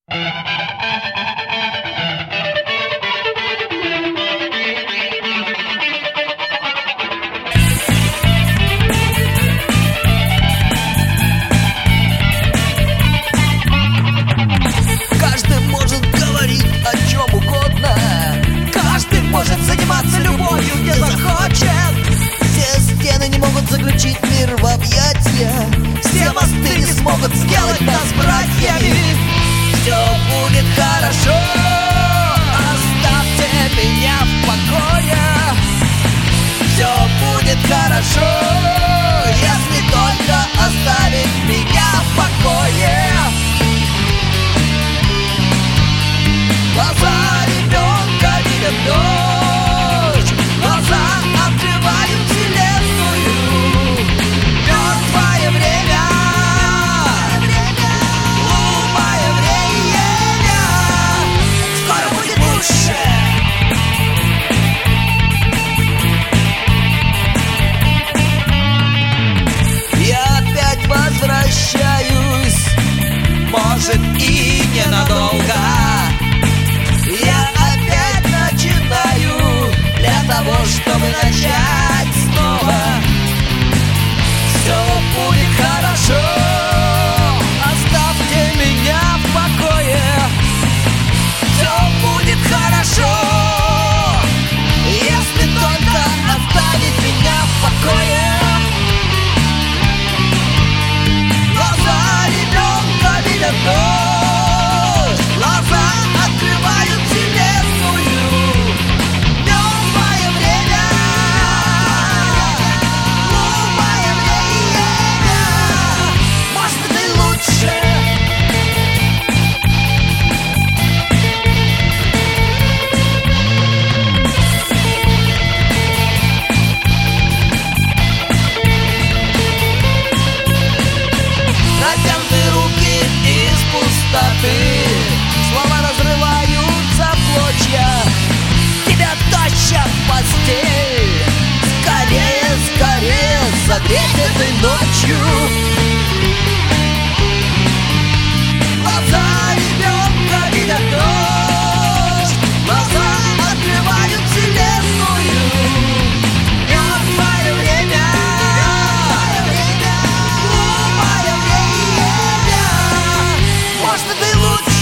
Каждый может говорить о чем угодно, каждый может заниматься любовью, где захочет. Все стены не могут заключить мир в объятия, все мосты не смогут сделать нас братьями. Все будет хорошо, оставьте меня в покое. Все будет хорошо, если только оставить меня в покое. Глаза ребенка видят дождь, глаза открывают вселенную. Мертвое время, глупое время, скоро будет лучше. Я опять возвращаюсь, может и ненадолго. Я опять начинаю для того, чтобы начать снова. Все будет хорошо, оставьте меня в покое. Все будет хорошо, если только оставить меня в покое. Глаза ребенка видят дождь, глаза открывают вселенную. Мертвое время, глупое время, может и лучше. Натянутые руки из пустоты, слова разрываются в клочья. Тебя тащат в постель, скорее, скорее согреть этой ночью. Глаза ребенка видят дождь, глаза открывают вселенную. Мертвое время, глупое время, может и лучше.